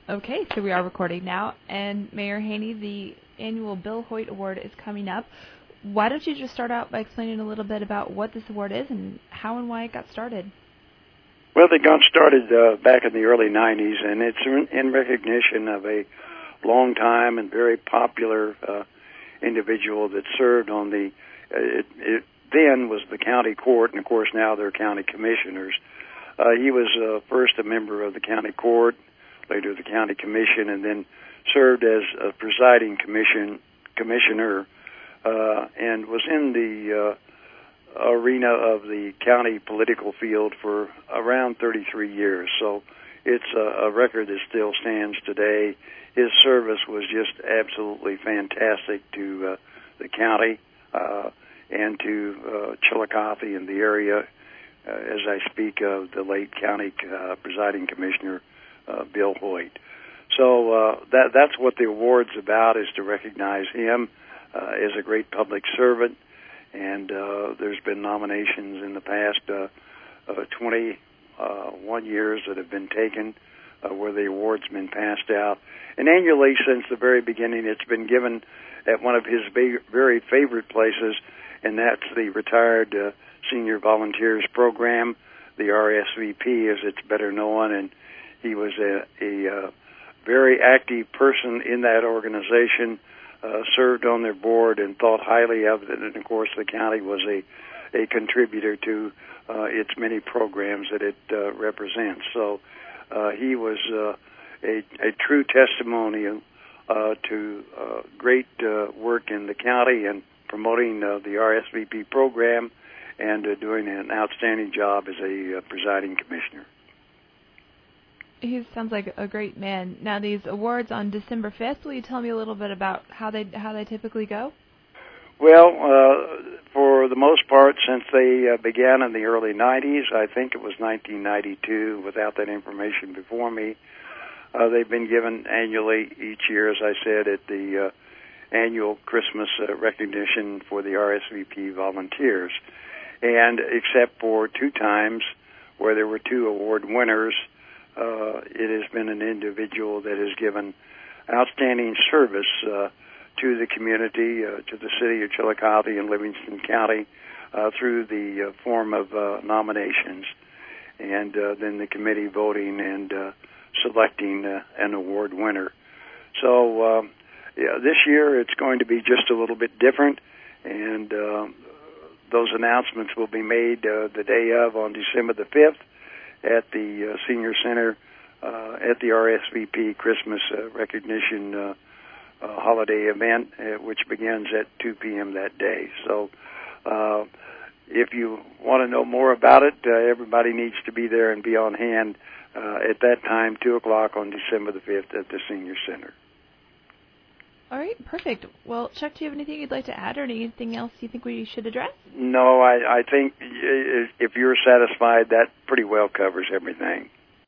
Okay, so we are recording now. And Mayor Haney, the annual Bill Hoyt Award is coming up. Why don't you just start out by explaining a little bit about what this award is and how and why it got started? Well, they got started back in the early 90s, and it's in recognition of a long-time and very popular individual that served on the, it then was the county court, and of course now they're county commissioners. He was first a member of the county court, later the county commission, and then served as a presiding commissioner, and was in the arena of the county political field for around 33 years. So it's a record that still stands today. His service was just absolutely fantastic to the county and to Chillicothe and the area, as I speak of the late county presiding commissioner, Bill Hoyt. So that's what the award's about, is to recognize him as a great public servant. And there's been nominations in the past 21 years that have been taken where the award's been passed out. And annually, since the very beginning, it's been given at one of his very favorite places, and that's the Retired Senior Volunteers Program, the RSVP as it's better known. And he was a very active person in that organization, served on their board and thought highly of it. And, of course, the county was a contributor to its many programs that it represents. So he was a true testimonial to great work in the county and promoting the RSVP program and doing an outstanding job as a presiding commissioner. He sounds like a great man. Now, these awards on December 5th, will you tell me a little bit about how they typically go? Well, for the most part, since they began in the early 90s, I think it was 1992, without that information before me, they've been given annually each year, as I said, at the annual Christmas recognition for the RSVP volunteers. And except for two times where there were two award winners, it has been an individual that has given outstanding service to the community, to the city of Chillicothe and Livingston County through the form of nominations, and then the committee voting and selecting an award winner. So this year it's going to be just a little bit different, and those announcements will be made the day of, on December the 5th, at the Senior Center at the RSVP Christmas recognition holiday event, which begins at 2 p.m. that day. So if you want to know more about it, everybody needs to be there and be on hand at that time, 2 o'clock on December the 5th at the Senior Center. All right, perfect. Well, Chuck, do you have anything you'd like to add or anything else you think we should address? No, I think if you're satisfied, that pretty well covers everything.